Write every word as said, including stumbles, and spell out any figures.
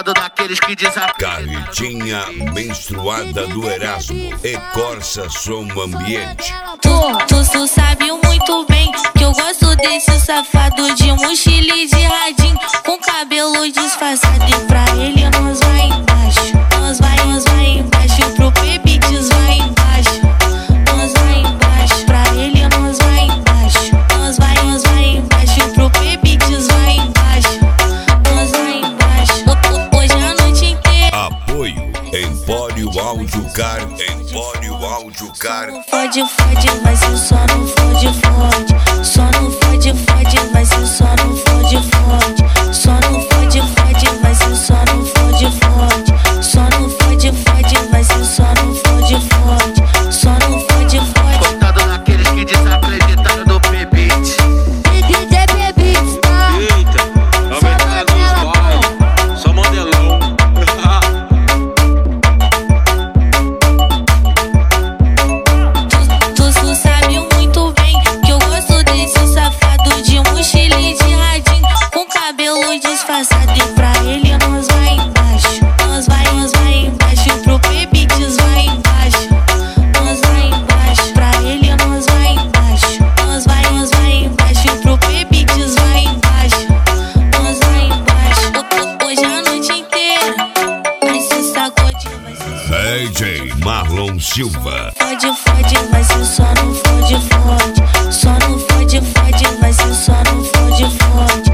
Contado daqueles que desacreditam. Carretinha menstruada do Erasmo e Corsa Som Ambiente. Tu, tu, tu sabe muito bem que eu gosto desse safado de mochila e de radinho, com cabelo disfarçado, e pra ele nós vai embaixo. Nós vai, nós vai embaixo, pro Pebites vai embaixo. Nós vai embaixo, pra ele nós vai embaixo. Nós vai, nós vai embaixo, pro Pebites vai embaixo. Nós vai embaixo, hoje a noite inteira. Apoio Empório Audiocar. Empório Audiocar. Fode, fode, mas se só não fode, fode. Só não fode, fode, mas se só não fode, fode. Só não fode, fode, mas se só não fode, fode. Só não fode, fode, mas se só não fode, fode. Só não fode, fode. Contado daqueles que desacreditaram no P-Beat. D J Pebites, tá? Eita, aumentando os baile, só modelão. Tu, tu sabe muito bem que eu gosto desse safado de mochila e de radinho, com cabelo disfarçado, e pra ele nós vai embaixo. Nós vai, nós vai embaixo, pro Pebites vai embaixo. Nós vai embaixo, pra ele nós vai embaixo. Nós vai, nós vai embaixo, pro Pebites vai embaixo. Nós vai embaixo, hoje a noite inteira. Vai se sacode, vai se D J Marlon Silva. fode, fode, mas se só não fode, fode. Só não fode, fode, mas se só não fode, fode.